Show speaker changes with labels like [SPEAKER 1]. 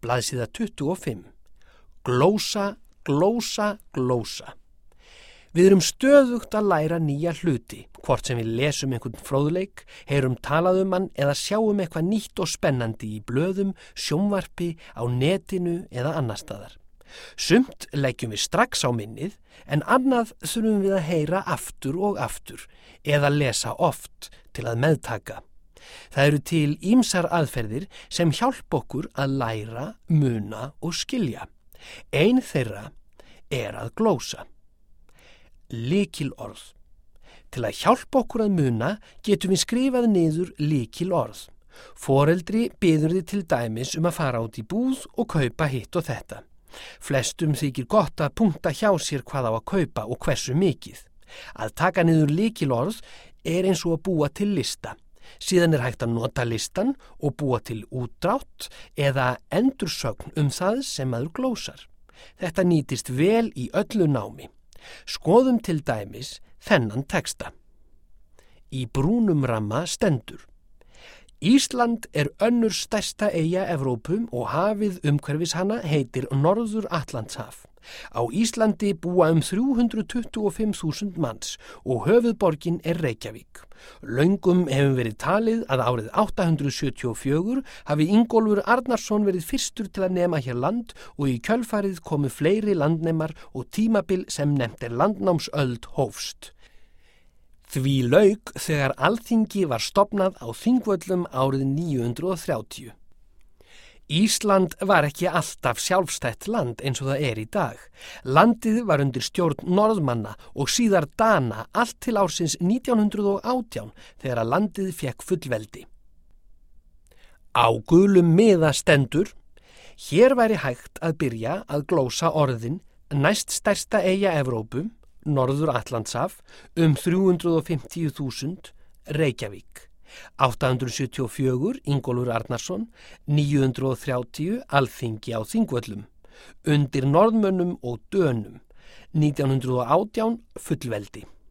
[SPEAKER 1] blaðsíða 25. Glósa, glósa, glósa. Við erum stöðugt að læra nýja hluti, hvort sem við lesum einhvern fróðleik, heyrum talað hann eða sjáum eitthvað nýtt og spennandi í blöðum, sjónvarpi, á netinu eða annar staðar. Sumt leggjum við strax á minnið, en annað þurfum við að heyra aftur og aftur eða lesa oft til að meðtaka. Það eru til ýmsar aðferðir sem hjálpa okkur að læra, muna og skilja. Ein þeirra er að glósa. Lykilorð. Til að hjálpa okkur að muna getum við skrifað niður lykilorð. Foreldri biður þig til dæmis að fara út í búð og kaupa hitt og þetta. Flestum þykir gott að punkta hjá sér hvað á að kaupa og hversu mikið. Að taka niður lykilorð er eins og að búa til lista. Síðan er hægt að nota listan og búa til útdrátt eða endursögn það sem maður glósar. Þetta nýtist vel í öllu námi. Skoðum til dæmis þennan texta. Í brúnum ramma stendur: Ísland er önnur stærsta eyja Evrópu og hafið umhverfis hana heitir Norður-Atlantshaf. Á Íslandi búa 325.000 manns og höfuðborgin er Reykjavík. Löngum hefur verið talið að árið 874 hafi Ingólfur Arnarson verið fyrstur til að nema hér land og í kjölfarið komu fleiri landnemar og tímabil sem nefnt landnámsöld hófst. Því lauk þegar Alþingi var stofnað á Þingvöllum árið 930. Ísland var ekki alltaf sjálfstætt land eins og það er í dag. Landið var undir stjórn Norðmanna og síðar Dana allt til ársins 1918 þegar að landið fékk fullveldi. Á gulum miða stendur: Hér væri hægt að byrja að glósa orðin næst stærsta eyja Evrópu, Norður-Atlantshaf, 350.000, Reykjavík. 874 Ingólfur Arnarson, 930 Alþingi á Þingvöllum, undir Norðmönnum og Dönum, 1918 fullveldi.